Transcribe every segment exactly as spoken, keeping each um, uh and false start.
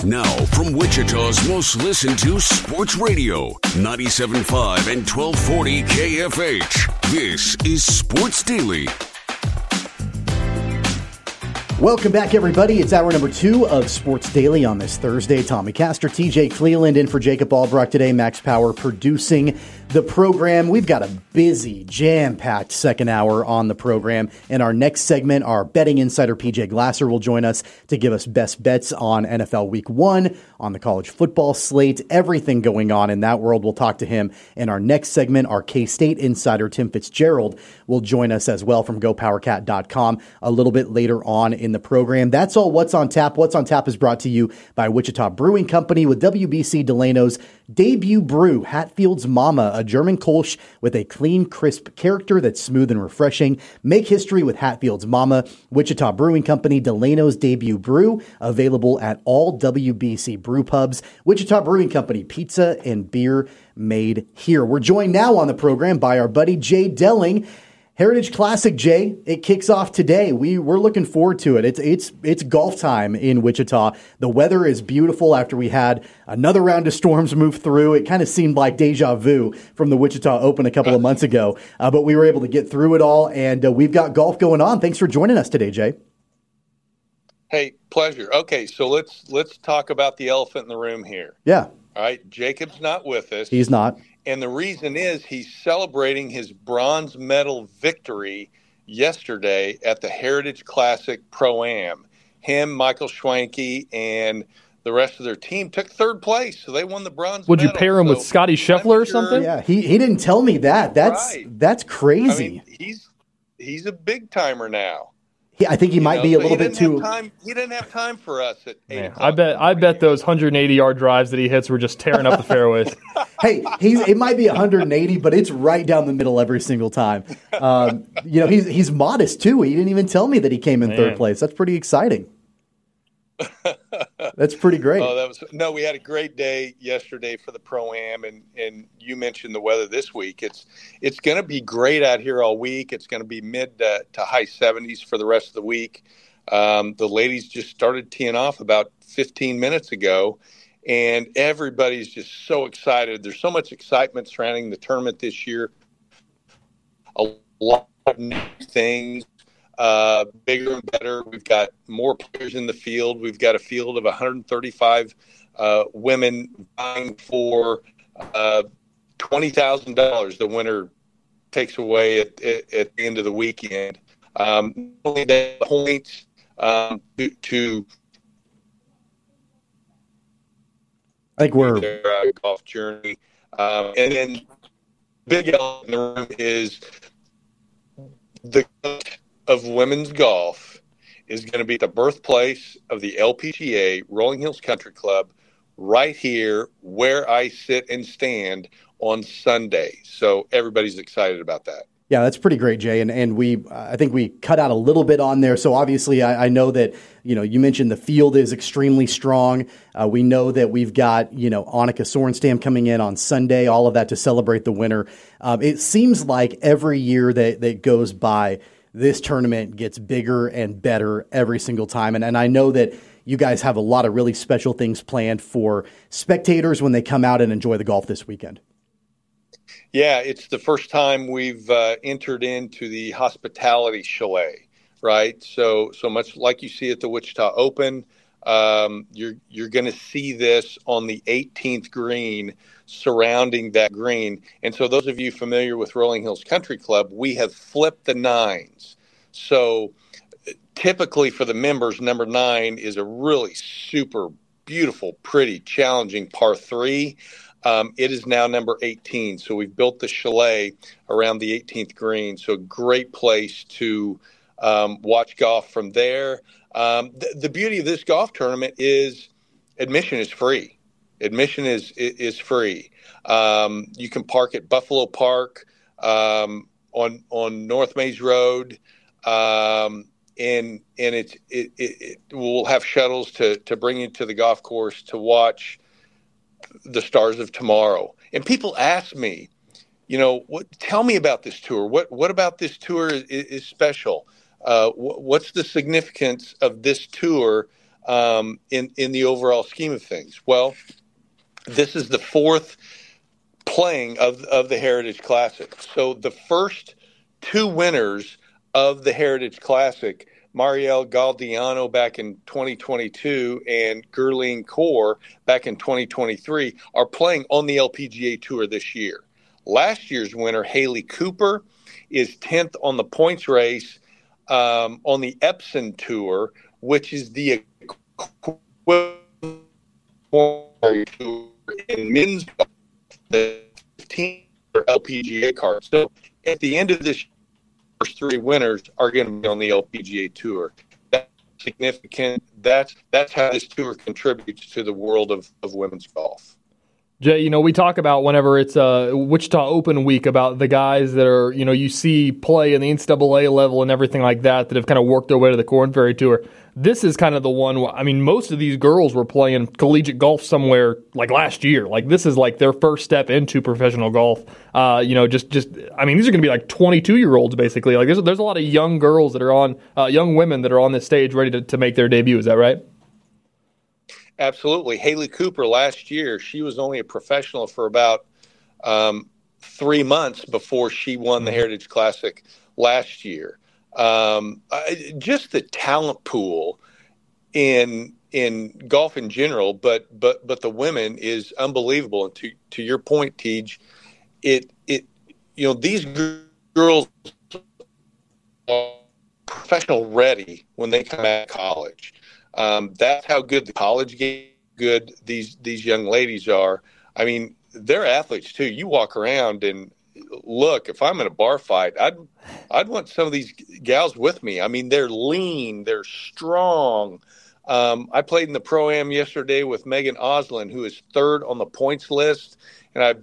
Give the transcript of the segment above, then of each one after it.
Now, from Wichita's most listened to sports radio, ninety-seven point five and twelve forty K F H. This is Sports Daily. Welcome back, everybody. It's hour number two of Sports Daily on this Thursday. Tommy Castor, T J Cleland in for Jacob Albrock today. Max Power producing the program. We've got a busy, jam-packed second hour on the program. In our next segment, our betting insider P J Glasser will join us to give us best bets on N F L Week One, on the college football slate, everything going on in that world. We'll talk to him in our next segment. Our K-State insider Tim Fitzgerald will join us as well from Go Power Cat dot com a little bit later on in the program. That's all What's on Tap. What's on Tap is brought to you by Wichita Brewing Company with W B C Delano's debut brew, Hatfield's Mama, a German Kolsch with a clean, crisp character that's smooth and refreshing. Make history with Hatfield's Mama. Wichita Brewing Company, Delano's debut brew, available at all W B C brew pubs. Wichita Brewing Company, pizza and beer made here. We're joined now on the program by our buddy Jay Delling. Heritage Classic, Jay, it kicks off today. We, we're looking forward to it. It's it's it's golf time in Wichita. The weather is beautiful after we had another round of storms move through. It kind of seemed like deja vu from the Wichita Open a couple of months ago, uh, but we were able to get through it all, and uh, we've got golf going on. Thanks for joining us today, Jay. Hey, pleasure. Okay, so let's let's talk about the elephant in the room here. Yeah. All right, Jacob's not with us. He's not. And the reason is he's celebrating his bronze medal victory yesterday at the Heritage Classic Pro-Am. Him, Michael Schwanke, and the rest of their team took third place, so they won the bronze Would medal. you pair him so with Scotty Scheffler or sure, something? Yeah, he, he didn't tell me that. That's right. that's crazy. I mean, he's he's a big timer now. He, I think he You might know, be a so little he bit didn't too. have time, he didn't have time for us at eight Man, o'clock. I bet I bet those one hundred eighty yard drives that he hits were just tearing up the fairways. Hey, he's it might be one hundred eighty, but it's right down the middle every single time. Um, you know, he's he's modest too. He didn't even tell me that he came in Man. third place. That's pretty exciting. That's pretty great. Oh, that was no. We had a great day yesterday for the Pro-Am, and and you mentioned the weather this week. It's it's going to be great out here all week. It's going to be mid to, to high seventies for the rest of the week. Um, the ladies just started teeing off about fifteen minutes ago, and everybody's just so excited. There's so much excitement surrounding the tournament this year. A lot of new things. Uh, bigger and better. We've got more players in the field. We've got a field of one hundred thirty-five uh, women vying for uh, twenty thousand dollars. The winner takes away at, at, at the end of the weekend. Um, only the points um, to, to I think we're their uh, golf journey. Um, and then big elephant in the room is the of women's golf is going to be the birthplace of the L P G A, Rolling Hills Country Club, right here where I sit and stand on Sunday. So everybody's excited about that. Yeah, that's pretty great, Jay. And and we, I think we cut out a little bit on there. So obviously, I, I know that, you know, you mentioned the field is extremely strong. Uh, we know that we've got, you know, Annika Sorenstam coming in on Sunday, all of that to celebrate the winner. Um, it seems like every year that, that goes by, this tournament gets bigger and better every single time. And, and I know that you guys have a lot of really special things planned for spectators when they come out and enjoy the golf this weekend. Yeah, it's the first time we've uh, entered into the hospitality chalet, right? So, so much like you see at the Wichita Open, um, you're you're going to see this on the eighteenth green, surrounding that green. And so, those of you familiar with Rolling Hills Country Club, we have flipped the nines. So, typically for the members, number nine is a really super beautiful, pretty, challenging par three. Um, it is now number eighteen. So we've built the chalet around the eighteenth green. So a great place to um, watch golf from there. Um, th- the beauty of this golf tournament is admission is free. Admission is is free. Um, you can park at Buffalo Park um, on on North Maze Road, um, and and it's it, it, it we'll have shuttles to to bring you to the golf course to watch the Stars of Tomorrow. And people ask me, you know, what? Tell me about this tour. What what about this tour is, is special? Uh, wh- what's the significance of this tour um, in, in the overall scheme of things? Well, this is the fourth playing of, of the Heritage Classic. So the first two winners of the Heritage Classic, Marielle Galdiano back in twenty twenty-two and Gurleen Kaur back in twenty twenty-three, are playing on the L P G A Tour this year. Last year's winner, Haley Cooper, is tenth on the points race um, on the Epson Tour, which is the equivalent tour in men's golf, the fifteenth L P G A card. So at the end of this year, first three winners are going to be on the L P G A Tour. That's significant. That's that's how this tour contributes to the world of, of women's golf. Jay, you know, we talk about whenever it's uh, Wichita Open week about the guys that are, you know, you see play in the N C double A level and everything like that that have kind of worked their way to the Korn Ferry Tour. This is kind of the one, I mean, most of these girls were playing collegiate golf somewhere like last year. Like this is like their first step into professional golf. Uh, you know, just, just I mean, these are going to be like twenty-two-year-olds basically. Like there's, there's a lot of young girls that are on, uh, young women that are on this stage ready to, to make their debut. Is that right? Absolutely. Haley Cooper last year, she was only a professional for about um, three months before she won the Heritage Classic last year. Um, I, just the talent pool in in golf in general, but but but the women is unbelievable. And to to your point, Tej, it it you know these girls are professional ready when they come out of college. Um, that's how good the college game, good these these young ladies are. I mean, they're athletes too. You walk around and look. If I'm in a bar fight, I'd I'd want some of these gals with me. I mean, they're lean, they're strong. Um, I played in the Pro-Am yesterday with Megan Oslin, who is third on the points list, and I've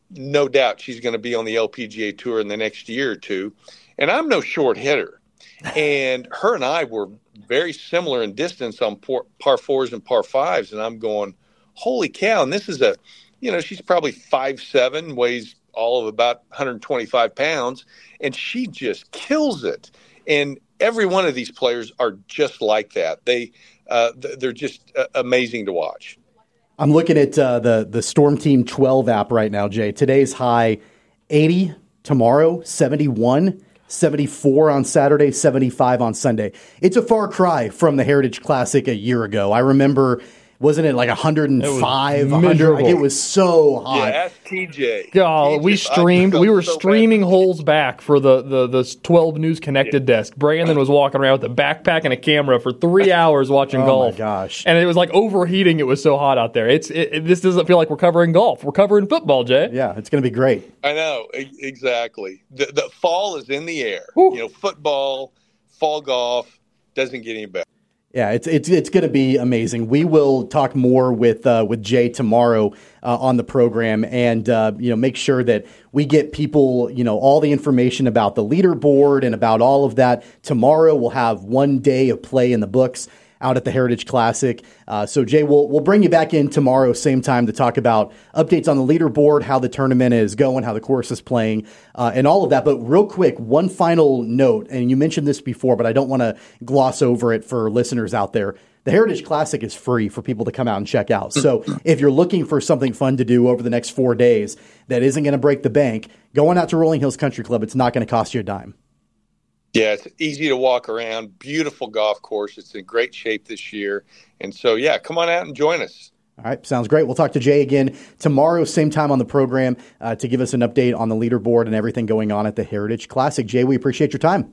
no doubt she's going to be on the L P G A Tour in the next year or two. And I'm no short hitter, and her and I were very similar in distance on par, par fours and par fives. And I'm going, holy cow. And this is a, you know, she's probably five seven, weighs all of about one hundred twenty-five pounds. And she just kills it. And every one of these players are just like that. They, uh, they're just uh, amazing to watch. I'm looking at uh, the, the Storm Team twelve app right now, Jay. Today's high eighty, tomorrow seventy-one. seventy-four on Saturday, seventy-five on Sunday. It's a far cry from the Heritage Classic a year ago. I remember, wasn't it like one hundred five? one hundred, like it was so hot. Yeah, ask T J. Oh, T J, we streamed. We were so streaming bad. holes back for the, the, the twelve News Connected yeah. desk. Brandon was walking around with a backpack and a camera for three hours watching oh golf. Oh, my gosh. And it was like overheating. It was so hot out there. It's it, it, This doesn't feel like we're covering golf. We're covering football, Jay. Yeah, it's going to be great. I know. Exactly. The, the fall is in the air. Whew. You know, football, fall golf doesn't get any better. Yeah, it's it's it's going to be amazing. We will talk more with uh, with Jay tomorrow uh, on the program, and uh, you know, make sure that we get people, you know, all the information about the leaderboard and about all of that. Tomorrow we'll have one day of play in the books out at the Heritage Classic. Uh, so Jay, we'll we'll bring you back in tomorrow, same time, to talk about updates on the leaderboard, how the tournament is going, how the course is playing, uh, and all of that. But real quick, one final note, and you mentioned this before, but I don't want to gloss over it for listeners out there. The Heritage Classic is free for people to come out and check out. So if you're looking for something fun to do over the next four days that isn't going to break the bank, going out to Rolling Hills Country Club, it's not going to cost you a dime. Yeah, it's easy to walk around. Beautiful golf course. It's in great shape this year. And so, yeah, come on out and join us. All right, sounds great. We'll talk to Jay again tomorrow, same time on the program, uh, to give us an update on the leaderboard and everything going on at the Heritage Classic. Jay, we appreciate your time.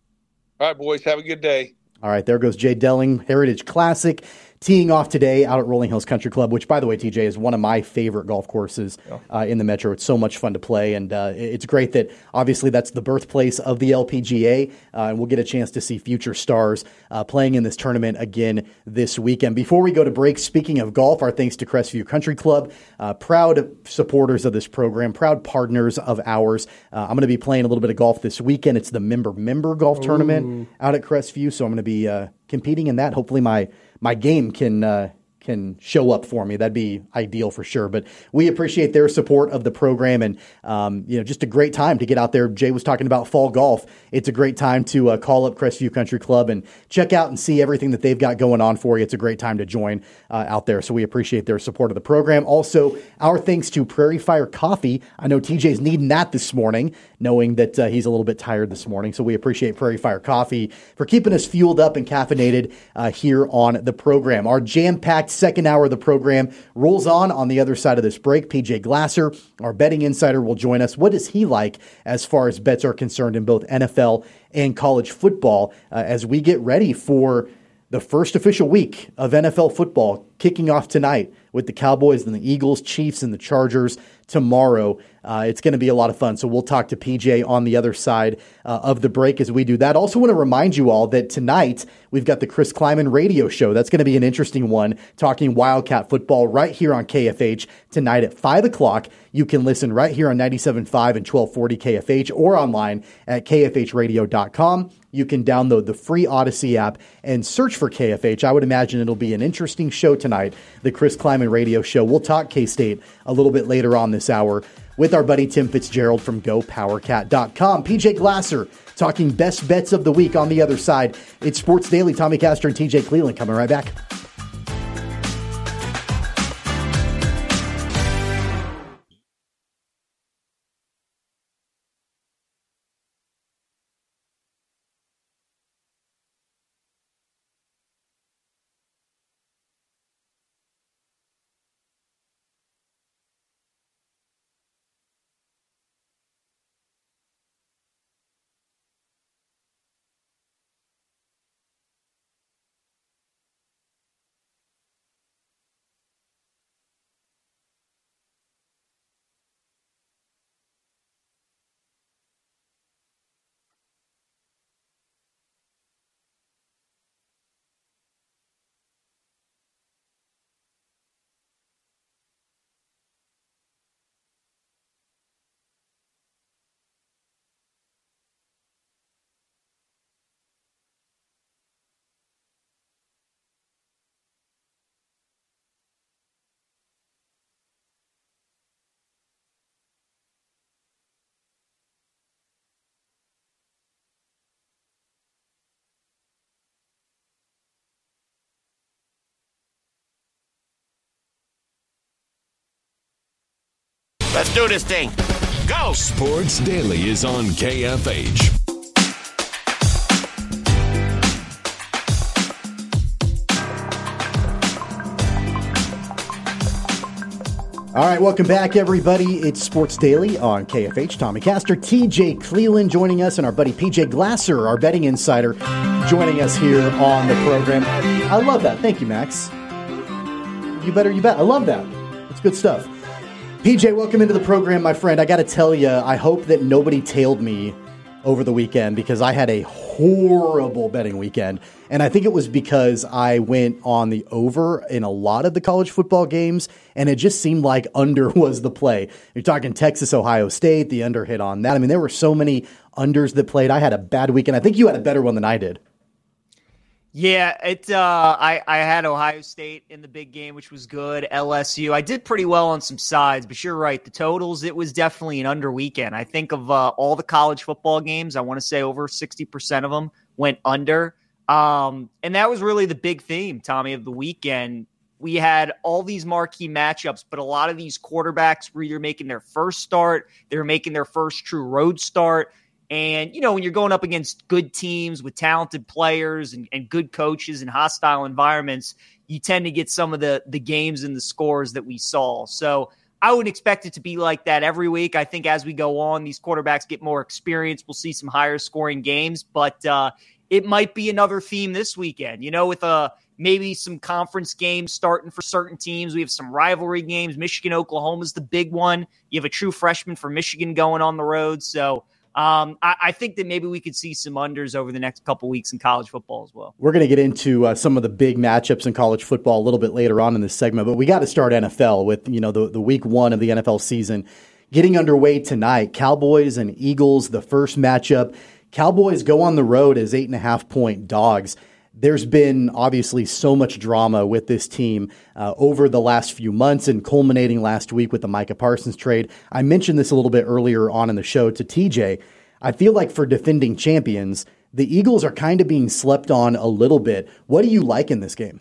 All right, boys, have a good day. All right, there goes Jay Delling, Heritage Classic, teeing off today out at Rolling Hills Country Club, which, by the way, T J, is one of my favorite golf courses uh, in the Metro. It's so much fun to play, and uh, it's great that, obviously, that's the birthplace of the L P G A, uh, and we'll get a chance to see future stars uh, playing in this tournament again this weekend. Before we go to break, speaking of golf, our thanks to Crestview Country Club, uh, proud supporters of this program, proud partners of ours. Uh, I'm going to be playing a little bit of golf this weekend. It's the member-member golf Ooh. tournament out at Crestview, so I'm going to be uh, competing in that. Hopefully my my game can uh, can show up for me. That'd be ideal for sure. But we appreciate their support of the program, and um, you know, just a great time to get out there. Jay was talking about fall golf. It's a great time to uh, call up Crestview Country Club and check out and see everything that they've got going on for you. It's a great time to join uh, out there. So we appreciate their support of the program. Also, our thanks to Prairie Fire Coffee. I know T J's needing that this morning, knowing that uh, he's a little bit tired this morning. So we appreciate Prairie Fire Coffee for keeping us fueled up and caffeinated uh, here on the program. Our jam-packed second hour of the program rolls on on the other side of this break. P J Glasser, our betting insider, will join us. What is he like as far as bets are concerned in both N F L and college football uh, as we get ready for the first official week of N F L football kicking off tonight with the Cowboys and the Eagles, Chiefs, and the Chargers tomorrow. Uh, it's going to be a lot of fun. So we'll talk to P J on the other side uh, of the break as we do that. Also want to remind you all that tonight we've got the Chris Kleiman radio show. That's going to be an interesting one, talking Wildcat football right here on K F H tonight at five o'clock. You can listen right here on ninety-seven point five and twelve forty K F H or online at K F H radio dot com. You can download the free Odyssey app and search for K F H. I would imagine it'll be an interesting show tonight, the Chris Kleiman radio show. We'll talk K-State a little bit later on this hour with our buddy Tim Fitzgerald from Go Power Cat dot com. P J Glasser talking best bets of the week on the other side. It's Sports Daily. Tommy Castor and T J Cleveland coming right back. Let's do this thing. Go! Sports Daily is on K F H. All right, welcome back, everybody. It's Sports Daily on K F H. Tommy Castor, T J Cleveland joining us, and our buddy P J Glasser, our betting insider, joining us here on the program. I love that. Thank you, Max. You better, you bet. I love that. It's good stuff. P J, welcome into the program, my friend. I got to tell you, I hope that nobody tailed me over the weekend because I had a horrible betting weekend. And I think it was because I went on the over in a lot of the college football games, and it just seemed like under was the play. You're talking Texas, Ohio State, the under hit on that. I mean, there were so many unders that played. I had a bad weekend. I think you had a better one than I did. Yeah, it. Uh, I, I had Ohio State in the big game, which was good. L S U. I did pretty well on some sides, but you're right. The totals, it was definitely an under weekend. I think of uh, all the college football games, I want to say over sixty percent of them went under. Um, and that was really the big theme, Tommy, of the weekend. We had all these marquee matchups, but a lot of these quarterbacks were either making their first start, they were making their first true road start. And, you know, when you're going up against good teams with talented players and, and good coaches and hostile environments, you tend to get some of the, the games and the scores that we saw. So I would expect it to be like that every week. I think as we go on, these quarterbacks get more experience. We'll see some higher scoring games, but uh, it might be another theme this weekend, you know, with uh, maybe some conference games starting for certain teams. We have some rivalry games. Michigan, Oklahoma is the big one. You have a true freshman from Michigan going on the road. So Um, I, I think that maybe we could see some unders over the next couple weeks in college football as well. We're going to get into uh, some of the big matchups in college football a little bit later on in this segment, but we got to start N F L with, you know, the, the week one of the N F L season getting underway tonight. Cowboys and Eagles, the first matchup. Cowboys go on the road as eight and a half point dogs. there's been obviously so much drama with this team uh, over the last few months and culminating last week with the Micah Parsons trade. I mentioned this a little bit earlier on in the show to T J. I feel like for defending champions, the Eagles are kind of being slept on a little bit. What do you like in this game?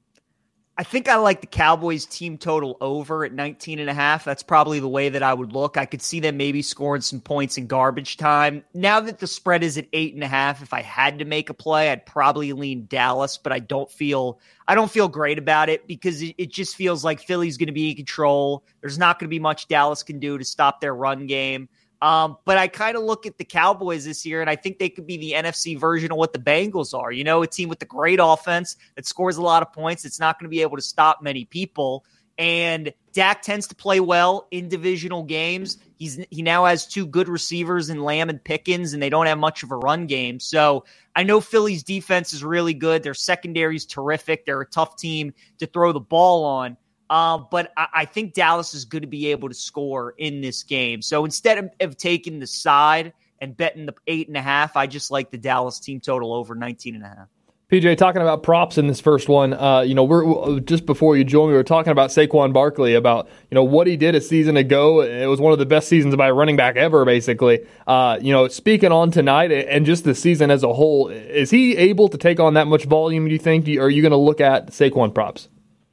I think I like the Cowboys team total over at nineteen and a half. That's probably the way that I would look. I could see them maybe scoring some points in garbage time. Now that the spread is at eight and a half, if I had to make a play, I'd probably lean Dallas, but I don't feel, I don't feel great about it because it, it just feels like Philly's going to be in control. There's not going to be much Dallas can do to stop their run game. Um, but I kind of look at the Cowboys this year, and I think they could be the N F C version of what the Bengals are. You know, a team with a great offense that scores a lot of points. It's not going to be able to stop many people. And Dak tends to play well in divisional games. He's he now has two good receivers in Lamb and Pickens, and they don't have much of a run game. So I know Philly's defense is really good. Their secondary is terrific. They're a tough team to throw the ball on. Uh, but I, I think Dallas is going to be able to score in this game. So instead of, of taking the side and betting the eight and a half, I just like the Dallas team total over nineteen and a half. P J, talking about props in this first one, uh, you know, we're just before you joined, we were talking about Saquon Barkley, about, you know, what he did a season ago. It was one of the best seasons by a running back ever, basically. Uh, you know, speaking on tonight and just the season as a whole, is he able to take on that much volume, do you think? Do you, are you going to look at Saquon props?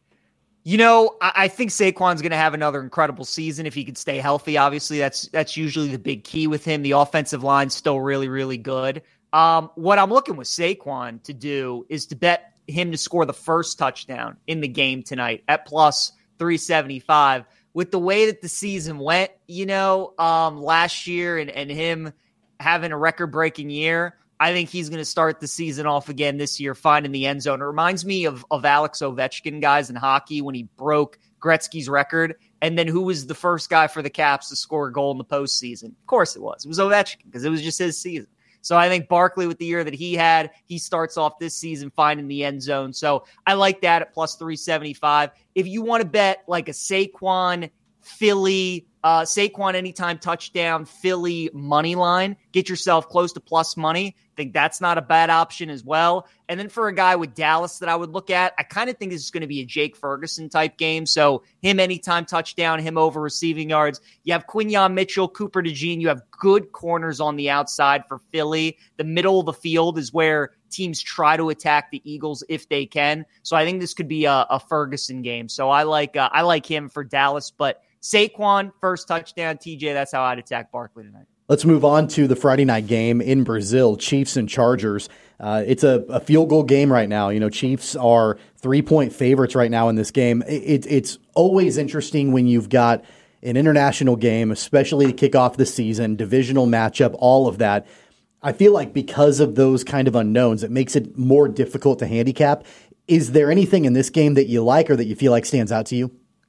You know, I think Saquon's going to have another incredible season if he can stay healthy. Obviously, that's that's usually the big key with him. The offensive line's still really, really good. Um, what I'm looking with Saquon to do is to bet him to score the first touchdown in the game tonight at plus three seventy-five. With the way that the season went, you know, um, last year and, and him having a record-breaking year, I think he's going to start the season off again this year, finding the end zone. It reminds me of, of Alex Ovechkin, guys, in hockey when he broke Gretzky's record. And then who was the first guy for the Caps to score a goal in the postseason? Of course it was. It was Ovechkin because it was just his season. So I think Barkley, with the year that he had, he starts off this season finding the end zone. So I like that at plus three seventy-five. If you want to bet like a Saquon, Philly, Uh, Saquon anytime touchdown, Philly money line, get yourself close to plus money. I think that's not a bad option as well. And then for a guy with Dallas that I would look at, I kind of think this is going to be a Jake Ferguson type game. So him anytime touchdown, him over receiving yards. You have Quinyon Mitchell, Cooper DeJean. You have good corners on the outside for Philly. The middle of the field is where teams try to attack the Eagles if they can. So I think this could be a, a Ferguson game. So I like uh, I like him for Dallas, but Saquon, first touchdown, T J, that's how I'd attack Barkley tonight. Let's move on to the Friday night game in Brazil, Chiefs and Chargers. Uh, it's a, a field goal game right now. You know, Chiefs are three-point favorites right now in this game. It, it's always interesting when you've got an international game, especially to kick off the season, divisional matchup, all of that. I feel like because of those kind of unknowns, it makes it more difficult to handicap. Is there anything in this game that you like or that you feel like stands out to you?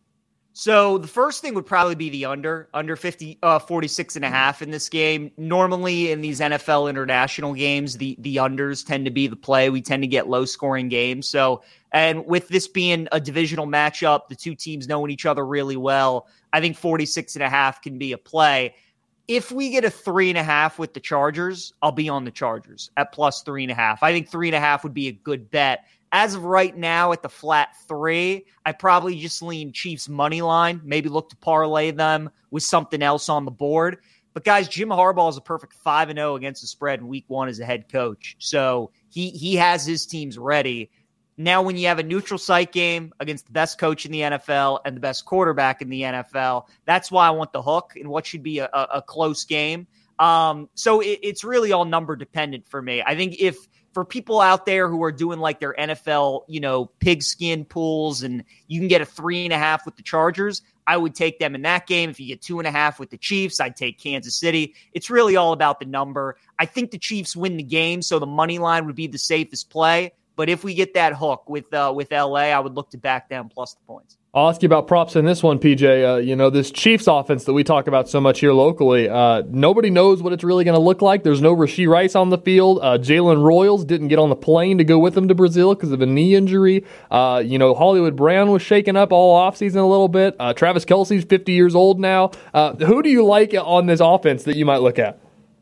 So the first thing would probably be the under, under fifty, uh, forty-six and a half in this game. Normally in these N F L international games, the, the unders tend to be the play. We tend to get low scoring games. So, and with this being a divisional matchup, the two teams knowing each other really well, I think forty-six and a half can be a play. If we get a three and a half with the Chargers, I'll be on the Chargers at plus three and a half. I think three and a half would be a good bet. As of right now, at the flat three, I probably just lean Chiefs money line, maybe look to parlay them with something else on the board. But guys, Jim Harbaugh is a perfect five and oh against the spread in week one as a head coach. So he he has his teams ready. Now, when you have a neutral site game against the best coach in the N F L and the best quarterback in the N F L, that's why I want the hook in what should be a, a, a close game. Um, so it, it's really all number dependent for me. I think if for people out there who are doing like their N F L, you know, pigskin pools and you can get a three and a half with the Chargers, I would take them in that game. If you get two and a half with the Chiefs, I'd take Kansas City. It's really all about the number. I think the Chiefs win the game, so the money line would be the safest play. But if we get that hook with uh, with L A, I would look to back down plus the points. I'll ask you about props in this one, P J. Uh, you know, this Chiefs offense that we talk about so much here locally, uh, nobody knows what it's really going to look like. There's no Rashee Rice on the field. Uh, Jalen Royals didn't get on the plane to go with them to Brazil because of a knee injury. Uh, you know, Hollywood Brown was shaken up all offseason a little bit. Uh, Travis Kelce's fifty years old now. Uh, who do you like on this offense that you might look at?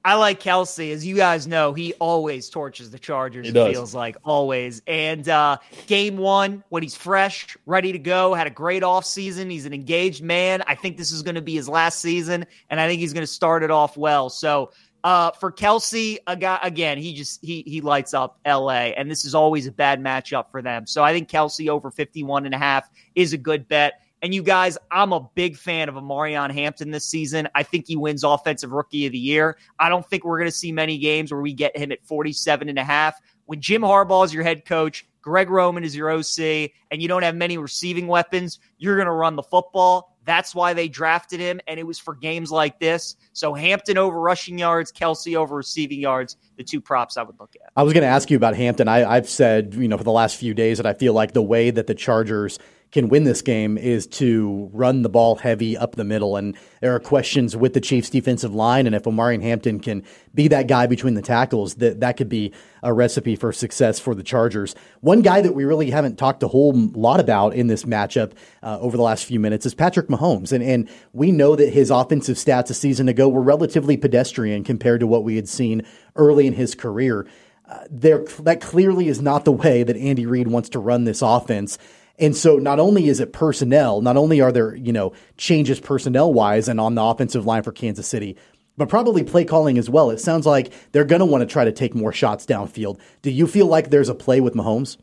I like Kelce. As you guys know, he always torches the Chargers, He it does. feels like, always. And uh, game one, when he's fresh, ready to go, had a great offseason. He's an engaged man. I think this is going to be his last season, and I think he's going to start it off well. So uh, for Kelce, a guy, again, he just he he lights up L A, and this is always a bad matchup for them. So I think Kelce over fifty-one and a half is a good bet. And you guys, I'm a big fan of Amarion Hampton this season. I think he wins Offensive Rookie of the Year. I don't think we're going to see many games where we get him at forty-seven and a half. When Jim Harbaugh is your head coach, Greg Roman is your O C, and you don't have many receiving weapons, you're going to run the football. That's why they drafted him, and it was for games like this. So Hampton over rushing yards, Kelce over receiving yards, the two props I would look at. I was going to ask you about Hampton. I, I've said, you know, for the last few days that I feel like the way that the Chargers can win this game is to run the ball heavy up the middle. And there are questions with the Chiefs defensive line. And if Amarion Hampton can be that guy between the tackles, that, that could be a recipe for success for the Chargers. One guy that we really haven't talked a whole lot about in this matchup uh, over the last few minutes is Patrick Mahomes. And, and we know that his offensive stats a season ago were relatively pedestrian compared to what we had seen early in his career. Uh, there, that clearly is not the way that Andy Reid wants to run this offense. And so not only is it personnel, not only are there, you know, changes personnel wise and on the offensive line for Kansas City, but probably play calling as well. It sounds like they're going to want to try to take more shots downfield. Do you feel like there's a play with Mahomes?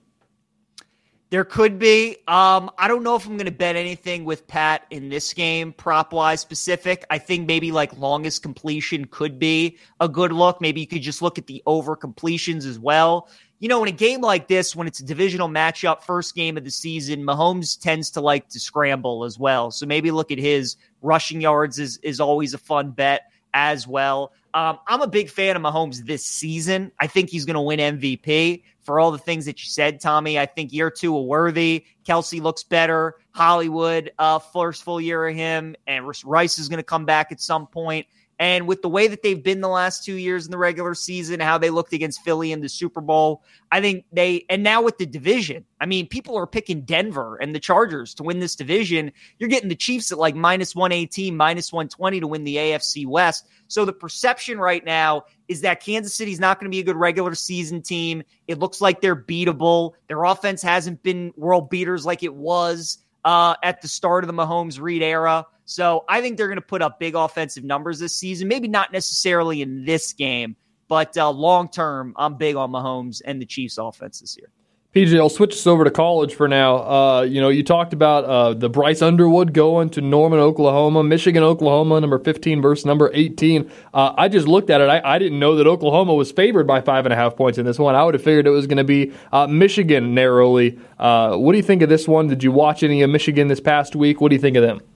There could be. Um, I don't know if I'm going to bet anything with Pat in this game, prop-wise specific. I think maybe like longest completion could be a good look. Maybe you could just look at the over completions as well. You know, in a game like this, when it's a divisional matchup, first game of the season, Mahomes tends to like to scramble as well. So maybe look at his rushing yards is, is always a fun bet as well. Um, I'm a big fan of Mahomes this season. I think he's going to win M V P for all the things that you said, Tommy. I think year two a Worthy. Kelce looks better. Hollywood, uh, first full year of him. And Rice is going to come back at some point. And with the way that they've been the last two years in the regular season, how they looked against Philly in the Super Bowl, I think they, and now with the division, I mean, people are picking Denver and the Chargers to win this division. You're getting the Chiefs at like minus one eighteen, minus one twenty to win the A F C West. So the perception right now is that Kansas City's not going to be a good regular season team. It looks like they're beatable. Their offense hasn't been world beaters like it was uh, at the start of the Mahomes Reid era. So I think they're going to put up big offensive numbers this season. Maybe not necessarily in this game, but uh, long-term, I'm big on Mahomes and the Chiefs offense this year. P J, I'll switch us over to college for now. Uh, you know, you talked about uh, the Bryce Underwood going to Norman, Oklahoma, Michigan, Oklahoma, number fifteen versus number eighteen. Uh, I just looked at it. I, I didn't know that Oklahoma was favored by five and a half points in this one. I would have figured it was going to be uh, Michigan narrowly. Uh, what do you think of this one? Did you watch any of Michigan this past week? What do you think of them?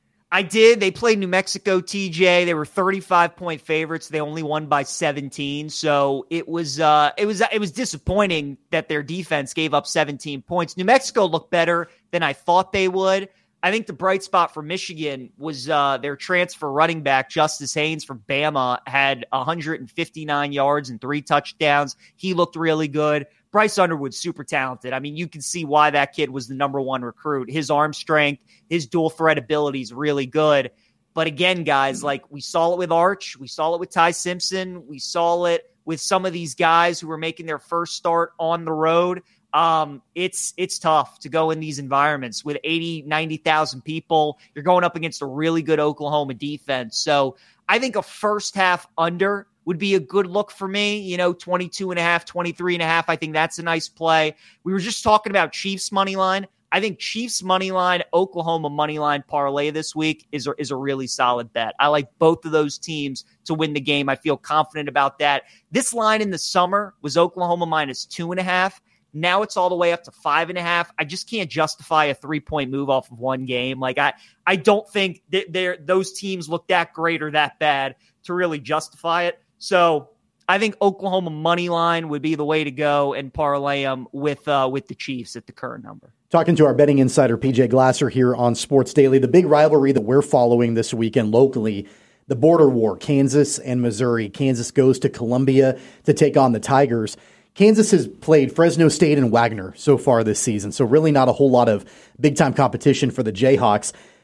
I did. They played New Mexico, T J. They were thirty-five point favorites. They only won by seventeen. So it was uh, it was it was disappointing that their defense gave up seventeen points. New Mexico looked better than I thought they would. I think the bright spot for Michigan was uh, their transfer running back, Justice Haynes from Bama, had one hundred fifty-nine yards and three touchdowns. He looked really good. Bryce Underwood's super talented. I mean, you can see why that kid was the number one recruit. His arm strength, his dual threat ability is really good. But again, guys, like we saw it with Arch, we saw it with Ty Simpson, we saw it with some of these guys who were making their first start on the road. Um, it's it's tough to go in these environments with eighty, ninety thousand people. You're going up against a really good Oklahoma defense. So I think a first half under would be a good look for me. You know, twenty-two and a half, twenty-three and a half. I think that's a nice play. We were just talking about Chiefs money line. I think Chiefs money line, Oklahoma money line parlay this week is a, is a really solid bet. I like both of those teams to win the game. I feel confident about that. This line in the summer was Oklahoma minus two and a half. Now it's all the way up to five and a half. I just can't justify a three-point move off of one game. Like I, I don't think that they're, those teams look that great or that bad to really justify it. So I think Oklahoma money line would be the way to go and parlay them with uh, with the Chiefs at the current number. Talking to our betting insider, P J Glasser, here on Sports Daily. The big rivalry that we're following this weekend locally, the border war, Kansas and Missouri. Kansas goes to Columbia to take on the Tigers. Kansas has played Fresno State and Wagner so far this season, so really not a whole lot of big-time competition for the Jayhawks.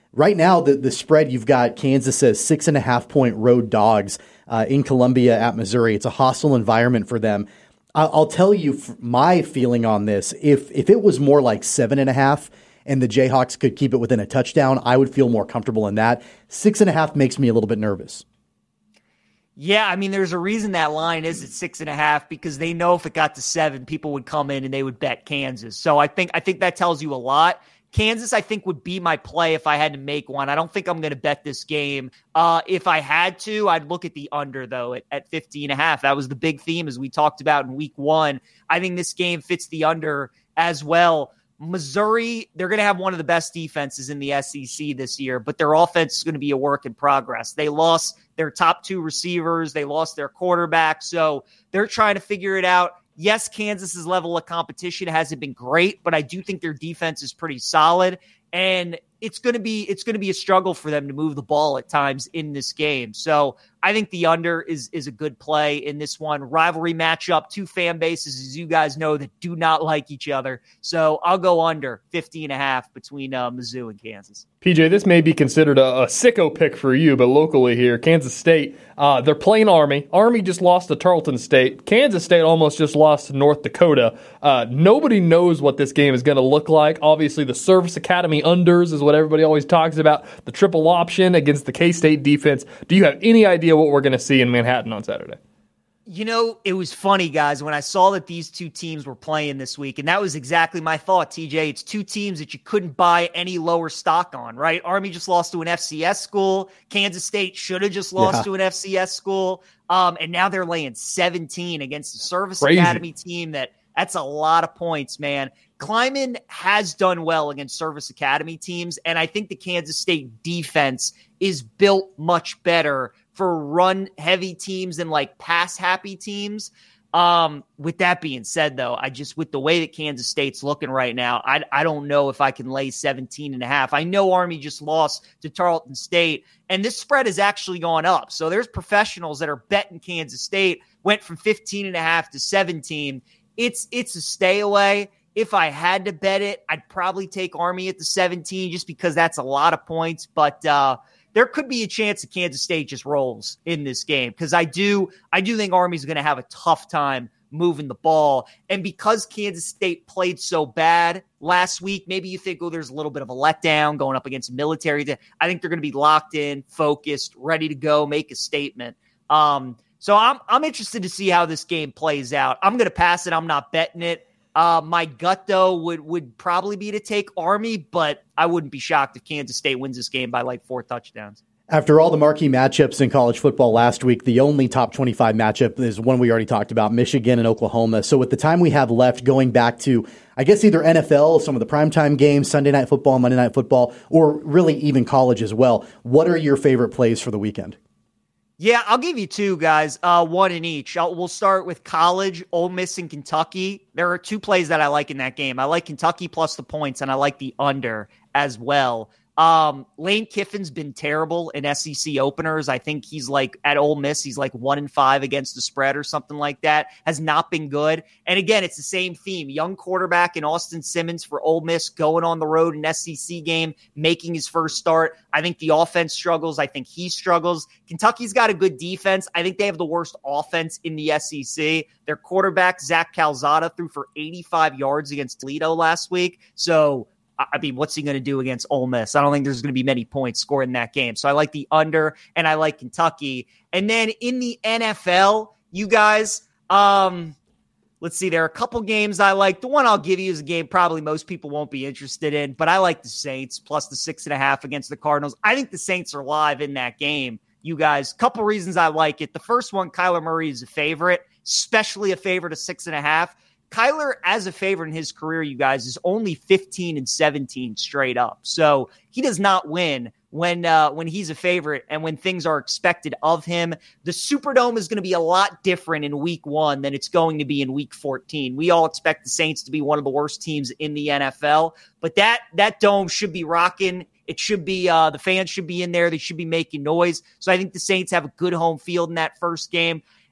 Right now, the, the spread, you've got Kansas as six and a half point road dogs uh, in Columbia at Missouri. It's a hostile environment for them. I'll, I'll tell you my feeling on this. If if it was more like seven and a half and the Jayhawks could keep it within a touchdown, I would feel more comfortable in that. Six and a half makes me a little bit nervous. Yeah, I mean, there's a reason that line is at six and a half because they know if it got to seven, people would come in and they would bet Kansas. So I think I think that tells you a lot. Kansas, I think, would be my play if I had to make one. I don't think I'm going to bet this game. Uh, if I had to, I'd look at the under, though, at, at fifty and a half. That was the big theme, as we talked about in week one. I think this game fits the under as well. Missouri, they're going to have one of the best defenses in the S E C this year, but their offense is going to be a work in progress. They lost their top two receivers. They lost their quarterback. So they're trying to figure it out. Yes, Kansas's level of competition hasn't been great, but I do think their defense is pretty solid. And it's going to be it's going to be a struggle for them to move the ball at times in this game. So I think the under is is a good play in this one. Rivalry matchup, two fan bases, as you guys know, that do not like each other. So I'll go under fifty and a half between uh, Mizzou and Kansas. P J, this may be considered a, a sicko pick for you, but locally here, Kansas State, uh, they're playing Army. Army just lost to Tarleton State. Kansas State almost just lost to North Dakota. Uh, nobody knows what this game is going to look like. Obviously, the Service Academy unders is what everybody always talks about. The triple option against the K-State defense. Do you have any idea what we're going to see in Manhattan on Saturday? You know, it was funny, guys, when I saw that these two teams were playing this week, and that was exactly my thought, T J. It's two teams that you couldn't buy any lower stock on, right? Army just lost to an F C S school. Kansas State should have just lost yeah. to an F C S school. Um, and now they're laying seventeen against the Service Crazy. Academy team. That That's a lot of points, man. Kleiman has done well against Service Academy teams, and I think the Kansas State defense is built much better for run-heavy teams and like pass-happy teams. Um, with that being said, though, I just, with the way that Kansas State's looking right now, I, I don't know if I can lay seventeen and a half. I know Army just lost to Tarleton State, and this spread has actually gone up. So there's professionals that are betting Kansas State, went from fifteen and a half to seventeen. It's, it's a stay away. If I had to bet it, I'd probably take Army at the seventeen just because that's a lot of points. But uh, there could be a chance that Kansas State just rolls in this game because I do I do think Army's going to have a tough time moving the ball. And because Kansas State played so bad last week, maybe you think, oh, there's a little bit of a letdown going up against military. I think they're going to be locked in, focused, ready to go, make a statement. Um, so I'm I'm interested to see how this game plays out. I'm going to pass it. I'm not betting it. Uh, my gut, though, would, would probably be to take Army, but I wouldn't be shocked if Kansas State wins this game by like four touchdowns. After all the marquee matchups in college football last week, the only top twenty-five matchup is one we already talked about, Michigan and Oklahoma. So with the time we have left, going back to, I guess, either N F L, some of the primetime games, Sunday Night Football, Monday Night Football, or really even college as well, what are your favorite plays for the weekend? Yeah, I'll give you two, guys, uh, one in each. I'll, we'll start with college, Ole Miss and Kentucky. There are two plays that I like in that game. I like Kentucky plus the points, and I like the under as well. Um, Lane Kiffin's been terrible in S E C openers. I think he's like at Ole Miss, he's like one and five against the spread or something like that. Has not been good. And again, it's the same theme. Young quarterback in Austin Simmons for Ole Miss going on the road in S E C game, making his first start. I think the offense struggles. I think he struggles. Kentucky's got a good defense. I think they have the worst offense in the S E C. Their quarterback, Zach Calzada, threw for eighty-five yards against Toledo last week. So I mean, what's he going to do against Ole Miss? I don't think there's going to be many points scored in that game. So I like the under, and I like Kentucky. And then in the N F L, you guys, um, let's see, there are a couple games I like. The one I'll give you is a game probably most people won't be interested in, but I like the Saints plus the six and a half against the Cardinals. I think the Saints are live in that game, you guys. Couple reasons I like it. The first one, Kyler Murray is a favorite, especially a favorite of six and a half. Kyler, as a favorite in his career, you guys, is only fifteen and seventeen straight up. So he does not win when uh, when he's a favorite and when things are expected of him. The Superdome is going to be a lot different in week one than it's going to be in week fourteen. We all expect the Saints to be one of the worst teams in the N F L, but that that dome should be rocking. It should be, uh, the fans should be in there. They should be making noise. So I think the Saints have a good home field in that first game.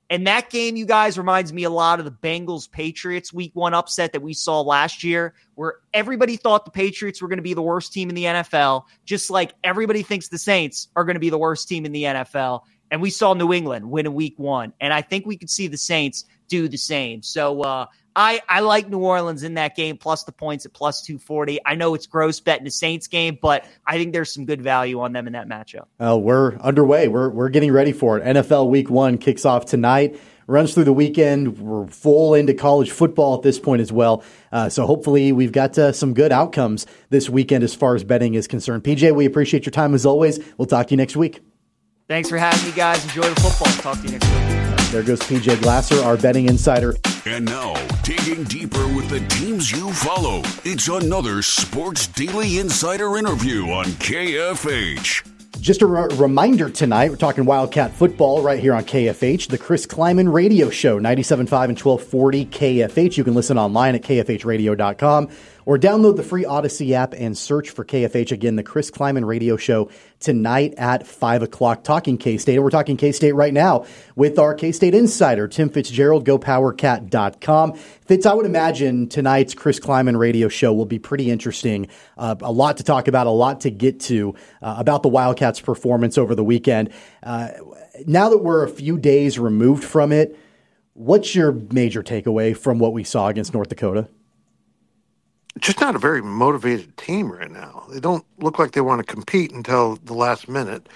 And that game, you guys, reminds me a lot of the Bengals-Patriots week one upset that we saw last year, where everybody thought the Patriots were going to be the worst team in the N F L, just like everybody thinks the Saints are going to be the worst team in the N F L. And we saw New England win in week one. And I think we could see the Saints do the same. So uh, I, I like New Orleans in that game, plus the points at plus two forty. I know it's gross betting the Saints game, but I think there's some good value on them in that matchup. Uh, we're underway. We're we're getting ready for it. N F L Week One kicks off tonight, runs through the weekend. We're full into college football at this point as well. Uh, so hopefully we've got uh, some good outcomes this weekend as far as betting is concerned. P J, we appreciate your time as always. We'll talk to you next week. Thanks for having me, guys. Enjoy the football. Talk to you next week. There goes P J Glasser, our betting insider. And now, digging deeper with the teams you follow, it's another Sports Daily Insider interview on K F H. Just a re- reminder tonight, we're talking Wildcat football right here on K F H, the Chris Kleiman Radio Show, ninety-seven point five and twelve forty K F H. You can listen online at K F H radio dot com or download the free Odyssey app and search for K F H. Again, the Chris Kleiman Radio Show tonight at five o'clock, talking K-State. We're talking K-State right now with our K-State insider, Tim Fitzgerald, go power cat dot com. Fitz, I would imagine tonight's Chris Kleiman Radio Show will be pretty interesting. Uh, a lot to talk about, a lot to get to uh, about the Wildcats' performance over the weekend. Uh, now that we're a few days removed from it, what's your major takeaway from what we saw against North Dakota? Just not a very motivated team right now. They don't look like they want to compete until the last minute.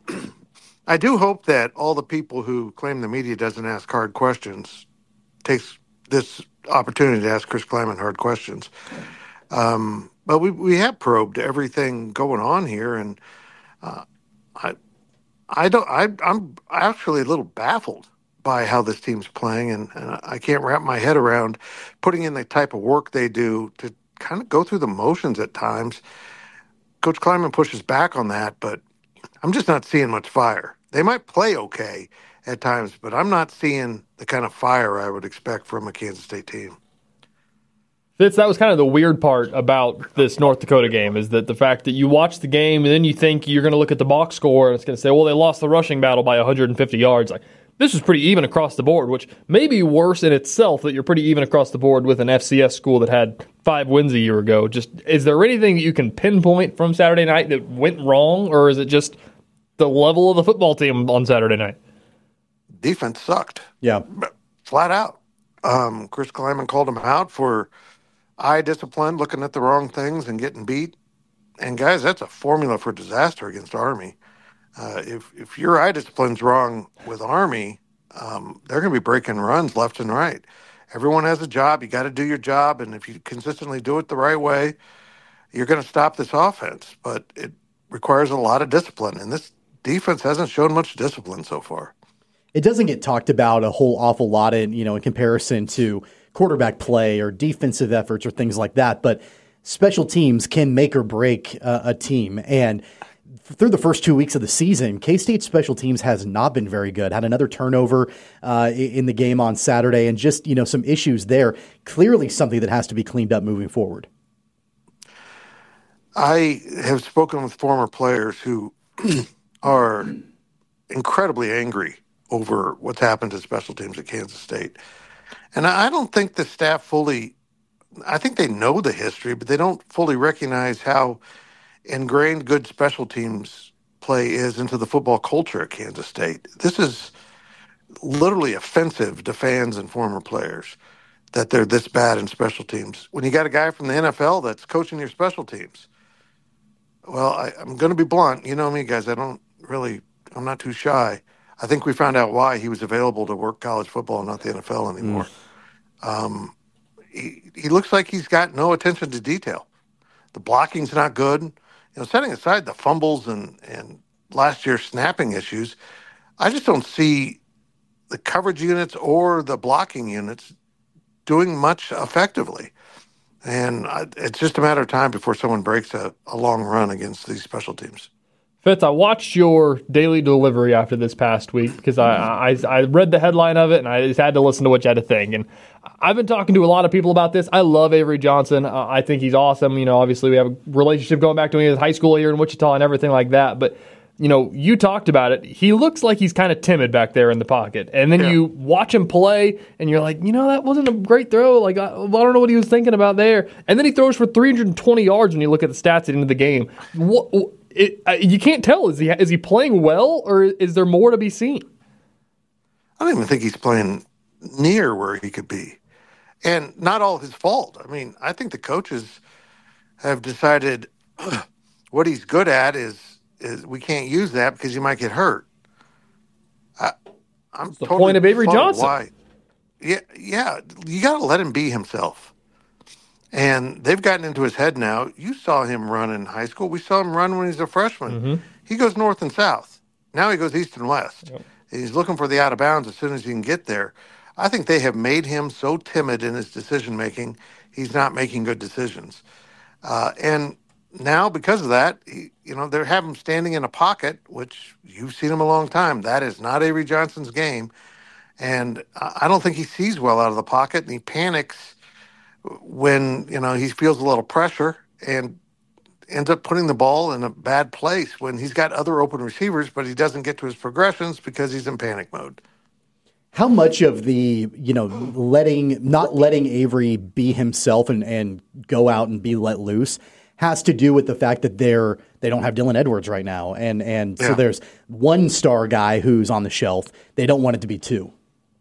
I do hope that all the people who claim the media doesn't ask hard questions takes this opportunity to ask Chris Kleiman hard questions. Um, but we we have probed everything going on here, and uh, I I don't I I'm actually a little baffled by how this team's playing, and, and I can't wrap my head around putting in the type of work they do to kind of go through the motions at times. Coach Kleiman pushes back on that, but I'm just not seeing much fire. They might play okay at times, but I'm not seeing the kind of fire I would expect from a Kansas State team. Fitz, that was kind of the weird part about this North Dakota game, is that the fact that you watch the game and then you think you're going to look at the box score and it's going to say, well, they lost the rushing battle by one hundred fifty yards. Like, this was pretty even across the board, which may be worse in itself that you're pretty even across the board with an F C S school that had five wins a year ago. Just, is there anything that you can pinpoint from Saturday night that went wrong, or is it just the level of the football team on Saturday night? Defense sucked. Yeah. Flat out. Um, Chris Kleiman called him out for eye discipline, looking at the wrong things and getting beat. And guys, that's a formula for disaster against Army. Uh, if if your eye discipline's wrong with Army, um, they're going to be breaking runs left and right. Everyone has a job. You got to do your job, and if you consistently do it the right way, you're going to stop this offense. But it requires a lot of discipline, and this defense hasn't shown much discipline so far. It doesn't get talked about a whole awful lot in, you know, in comparison to quarterback play or defensive efforts or things like that, but special teams can make or break uh, a team. And through the first two weeks of the season, K-State special teams has not been very good. Had another turnover uh, in the game on Saturday, and just, you know, some issues there. Clearly something that has to be cleaned up moving forward. I have spoken with former players who are incredibly angry over what's happened to special teams at Kansas State. And I don't think the staff fully, I think they know the history, but they don't fully recognize how ingrained good special teams play is into the football culture at Kansas State. This is literally offensive to fans and former players that they're this bad in special teams. When you got a guy from the N F L that's coaching your special teams, well, I, I'm going to be blunt. You know me, guys. I don't really, I'm not too shy. I think we found out why he was available to work college football, not the N F L anymore. Mm. Um, he, he looks like he's got no attention to detail. The blocking's not good. You know, setting aside the fumbles and, and last year's snapping issues, I just don't see the coverage units or the blocking units doing much effectively. And I, it's just a matter of time before someone breaks a, a long run against these special teams. Fitz, I watched your daily delivery after this past week because I, I I read the headline of it and I just had to listen to what you had to think. And I've been talking to a lot of people about this. I love Avery Johnson. Uh, I think he's awesome. You know, obviously we have a relationship going back to when he was in high school here in Wichita and everything like that. But you know, you talked about it. He looks like he's kind of timid back there in the pocket. And then Yeah. you watch him play, and you're like, you know, that wasn't a great throw. Like, I, I don't know what he was thinking about there. And then he throws for three hundred twenty yards when you look at the stats at the end of the game. What, it, uh, you can't tell. Is he is he playing well, or is there more to be seen? I don't even think he's playing near where he could be. And not all his fault. I mean, I think the coaches have decided what he's good at is is we can't use that because you might get hurt. I, I'm That's the totally point of Avery puzzled Johnson. Why. Yeah, yeah, you got to let him be himself. And they've gotten into his head now. You saw him run in high school. We saw him run when he was a freshman. Mm-hmm. He goes north and south. Now he goes east and west. Yep. He's looking for the out of bounds as soon as he can get there. I think they have made him so timid in his decision making, he's not making good decisions. Uh, and now, because of that, he, you know, they have him standing in a pocket, which you've seen him a long time. That is not Avery Johnson's game. And I don't think he sees well out of the pocket, and he panics when, you know, he feels a little pressure and ends up putting the ball in a bad place when he's got other open receivers, but he doesn't get to his progressions because he's in panic mode. How much of the, you know, letting, not letting Avery be himself and, and go out and be let loose has to do with the fact that they're, they don't have Dylan Edwards right now. And, and Yeah. so there's one star guy who's on the shelf. They don't want it to be two.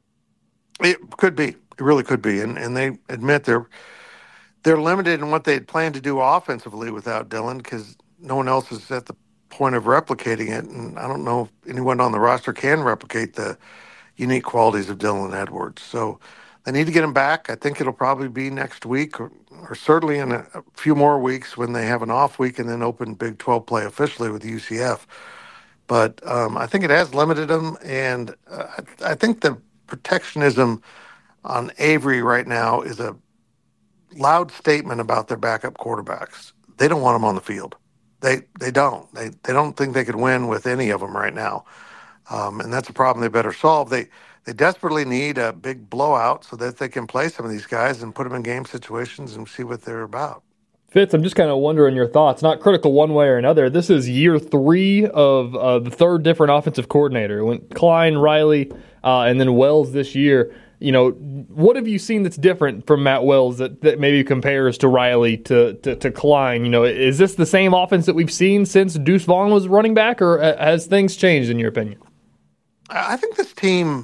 It could be. It really could be. And and they admit they're they're limited in what they had planned to do offensively without Dylan because no one else is at the point of replicating it. And I don't know if anyone on the roster can replicate the unique qualities of Dylan Edwards. So they need to get him back. I think it'll probably be next week or, or certainly in a, a few more weeks when they have an off week and then open Big twelve play officially with U C F. But um, I think it has limited them. And uh, I, I think the protectionism on Avery right now is a loud statement about their backup quarterbacks. They don't want them on the field. They they don't. They they don't think they could win with any of them right now, um, and that's a problem they better solve. They they desperately need a big blowout so that they can play some of these guys and put them in game situations and see what they're about. Fitz, I'm just kind of wondering your thoughts. Not critical one way or another. This is year three of uh, the third different offensive coordinator. Went Klein, Riley, uh, and then Wells this year. You know, what have you seen that's different from Matt Wells that, that maybe compares to Riley to, to, to Klein? You know, is this the same offense that we've seen since Deuce Vaughn was running back, or has things changed in your opinion? I think this team,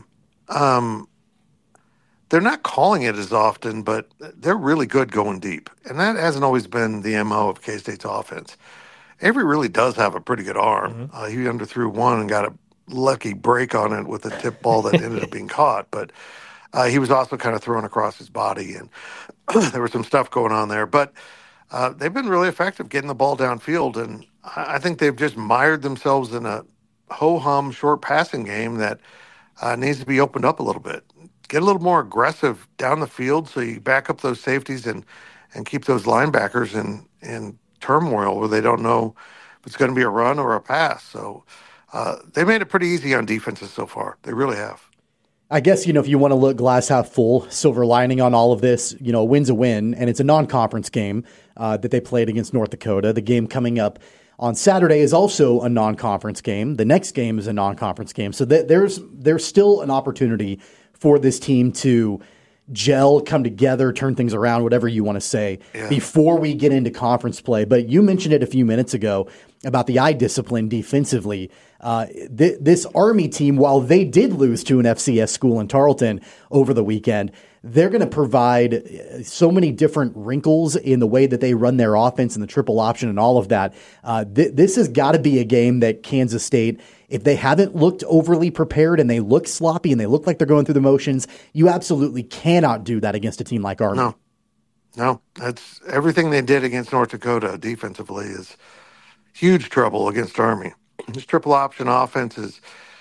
um, they're not calling it as often, but they're really good going deep. And that hasn't always been the M O of K-State's offense. Avery really does have a pretty good arm. Mm-hmm. Uh, he underthrew one and got a lucky break on it with a tip ball that ended up being caught. But uh, he was also kind of thrown across his body, and there was some stuff going on there. But uh, they've been really effective getting the ball downfield, and I think they've just mired themselves in a ho-hum short passing game that uh, needs to be opened up a little bit. Get a little more aggressive down the field so you back up those safeties and, and keep those linebackers in, in turmoil where they don't know if it's going to be a run or a pass. So uh, they made it pretty easy on defenses so far. They really have. I guess, you know, if you want to look glass half full, silver lining on all of this, you know, a win's a win, and it's a non-conference game uh, that they played against North Dakota. The game coming up on Saturday is also a non-conference game. The next game is a non-conference game. So th- there's there's still an opportunity for this team to gel, come together, turn things around, whatever you want to say, yeah. before we get into conference play. But you mentioned it a few minutes ago about the eye discipline defensively. Uh, th- this Army team, while they did lose to an F C S school in Tarleton over the weekend, they're going to provide so many different wrinkles in the way that they run their offense and the triple option and all of that. Uh, th- this has got to be a game that Kansas State, if they haven't looked overly prepared and they look sloppy and they look like they're going through the motions, you absolutely cannot do that against a team like Army. No, no, that's everything they did against North Dakota defensively is huge trouble against Army. This triple option offense is,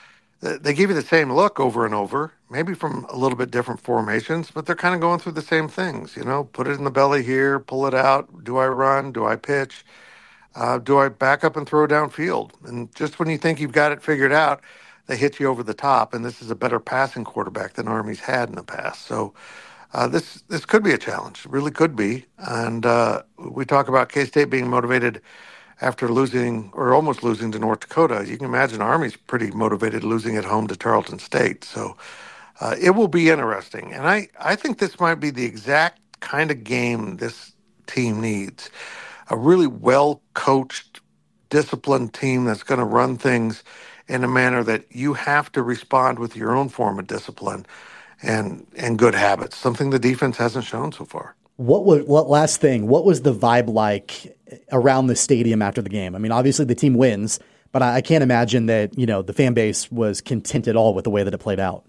they give you the same look over and over, maybe from a little bit different formations, but they're kind of going through the same things. You know, put it in the belly here, pull it out. Do I run? Do I pitch? Uh, do I back up and throw downfield? And just when you think you've got it figured out, they hit you over the top. And this is a better passing quarterback than Army's had in the past. So uh, this this could be a challenge. It really could be. And uh, we talk about K-State being motivated after losing or almost losing to North Dakota. You can imagine Army's pretty motivated losing at home to Tarleton State. So uh, it will be interesting. And I, I think this might be the exact kind of game this team needs. A really well-coached, disciplined team that's going to run things in a manner that you have to respond with your own form of discipline and and good habits, something the defense hasn't shown so far. What was what last thing? What was the vibe like around the stadium after the game? I mean, obviously the team wins, but I, I can't imagine that, you know, the fan base was content at all with the way that it played out.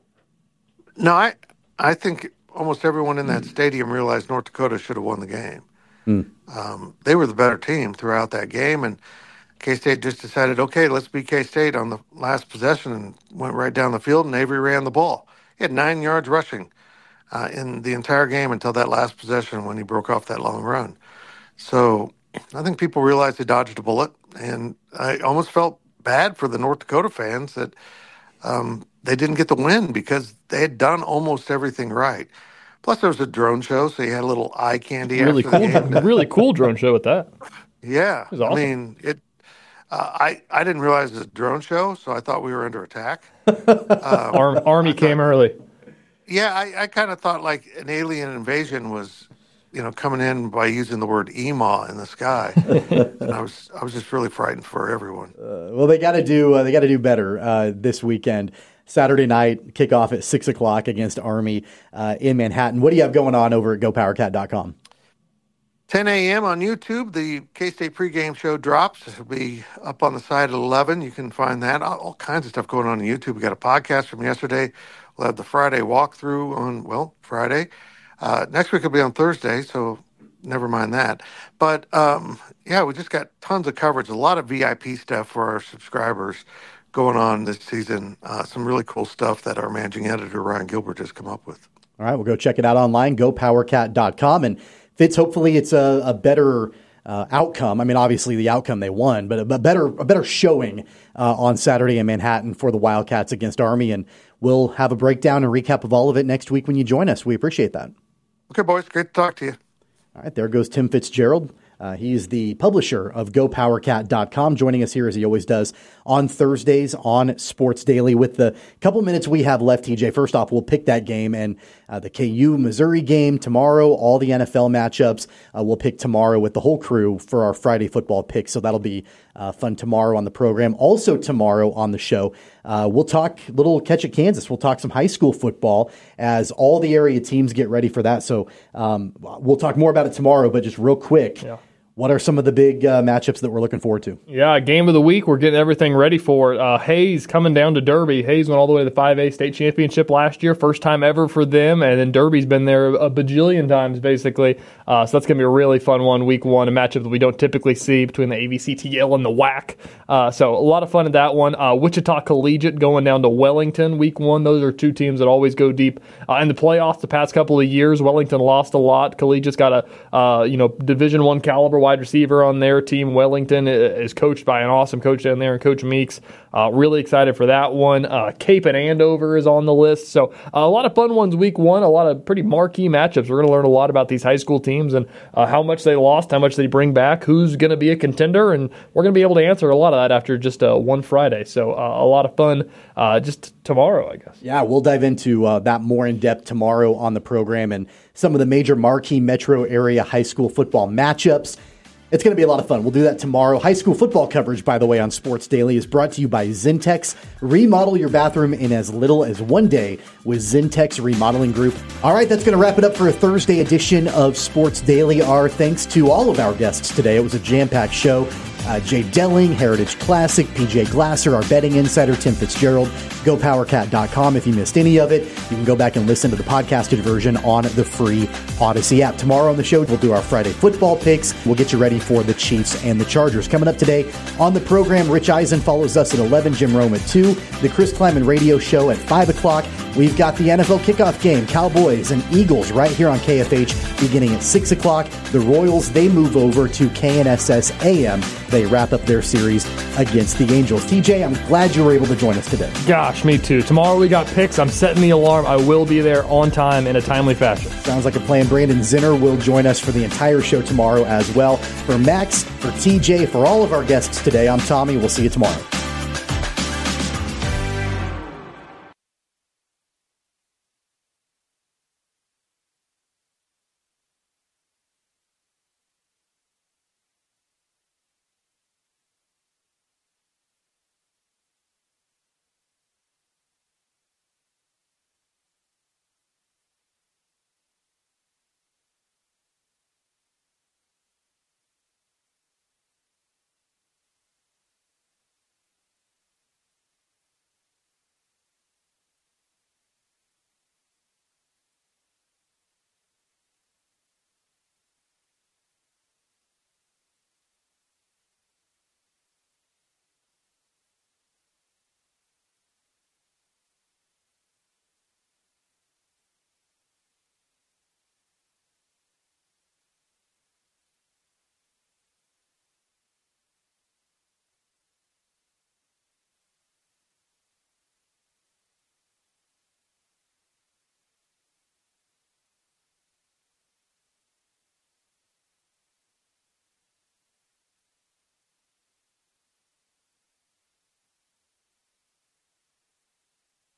No, I I think almost everyone in that stadium realized North Dakota should have won the game. Mm. Um, they were the better team throughout that game, and K-State just decided, okay, let's beat K-State on the last possession, and went right down the field, and Avery ran the ball. He had nine yards rushing uh, in the entire game until that last possession when he broke off that long run. So I think people realized they dodged a bullet, and I almost felt bad for the North Dakota fans that um, they didn't get the win because they had done almost everything right. Plus, there was a drone show, so you had a little eye candy. Really after cool, the game. really cool drone show with that. Yeah, it was awesome. I mean, it. Uh, I I didn't realize it was a drone show, so I thought we were under attack. um, Arm, Army thought, came early. Yeah, I, I kind of thought like an alien invasion was, you know, coming in by using the word E M A in the sky, and I was I was just really frightened for everyone. Uh, well, they got to do uh, they got to do better uh, this weekend. Saturday night kickoff at six o'clock against Army uh, in Manhattan. What do you have going on over at go power cat dot com? ten a.m. on YouTube, the K-State pregame show drops. It'll be up on the site at eleven. You can find that. All, all kinds of stuff going on on YouTube. We got a podcast from yesterday. We'll have the Friday walkthrough on, well, Friday. Uh, next week will be on Thursday, so never mind that. But, um, yeah, we just got tons of coverage, a lot of V I P stuff for our subscribers going on this season. Uh, some really cool stuff that our managing editor, Ryan Gilbert, has come up with. All right, we'll go check it out online, go power cat dot com. And Fitz, hopefully it's a, a better uh, outcome. I mean, obviously the outcome they won, but a, a better a better showing uh, on Saturday in Manhattan for the Wildcats against Army. And we'll have a breakdown and recap of all of it next week when you join us. We appreciate that. Okay, boys. Great to talk to you. All right, there goes Tim Fitzgerald. Uh, he's the publisher of go power cat dot com, joining us here as he always does on Thursdays on Sports Daily. With the couple minutes we have left, T J, first off, we'll pick that game and uh, the K U-Missouri game tomorrow, all the N F L matchups. Uh, we'll pick tomorrow with the whole crew for our Friday football pick, so that'll be uh, fun tomorrow on the program. Also tomorrow on the show, uh, we'll talk little catch at Kansas. We'll talk some high school football as all the area teams get ready for that. So um, we'll talk more about it tomorrow, but just real quick. Yeah. What are some of the big uh, matchups that we're looking forward to? Yeah, game of the week. We're getting everything ready for it. Uh, Hayes coming down to Derby. Hayes went all the way to the five A state championship last year. First time ever for them. And then Derby's been there a bajillion times, basically. Uh, so that's going to be a really fun one, week one, a matchup that we don't typically see between the A B C T L and the W A C. Uh, so a lot of fun in that one. Uh, Wichita Collegiate going down to Wellington, week one. Those are two teams that always go deep uh, in the playoffs the past couple of years. Wellington lost a lot. Collegiate's got a uh, you know Division One caliber wide receiver on their team. Wellington is coached by an awesome coach down there, and Coach Meeks. Uh, really excited for that one. Uh, Cape and Andover is on the list. So uh, a lot of fun ones week one, a lot of pretty marquee matchups. We're going to learn a lot about these high school teams and uh, how much they lost, how much they bring back, who's going to be a contender, and we're going to be able to answer a lot of that after just uh, one Friday. So uh, a lot of fun uh, just tomorrow, I guess. Yeah, we'll dive into uh, that more in depth tomorrow on the program and some of the major marquee metro area high school football matchups. It's going to be a lot of fun. We'll do that tomorrow. High school football coverage, by the way, on Sports Daily is brought to you by Zintex. Remodel your bathroom in as little as one day with Zintex Remodeling Group. All right, that's going to wrap it up for a Thursday edition of Sports Daily. Our thanks to all of our guests today. It was a jam-packed show. Uh, Jay Delling, Heritage Classic, P J Glasser, our betting insider, Tim Fitzgerald. go power cat dot com if you missed any of it. You can go back and listen to the podcasted version on the free Odyssey app. Tomorrow on the show, we'll do our Friday football picks. We'll get you ready for the Chiefs and the Chargers. Coming up today on the program, Rich Eisen follows us at eleven, Jim Rome at two, the Chris Kleiman radio show at five o'clock. We've got the N F L kickoff game, Cowboys and Eagles, right here on K F H beginning at six o'clock. The Royals, they move over to K N S S A M they wrap up their series against the Angels. T J, I'm glad you were able to join us today. Gosh, me too. Tomorrow we got picks. I'm setting the alarm. I will be there on time in a timely fashion. Sounds like a plan. Brandon Zinner will join us for the entire show tomorrow as well. For Max, for T J, for all of our guests today, I'm Tommy. We'll see you tomorrow.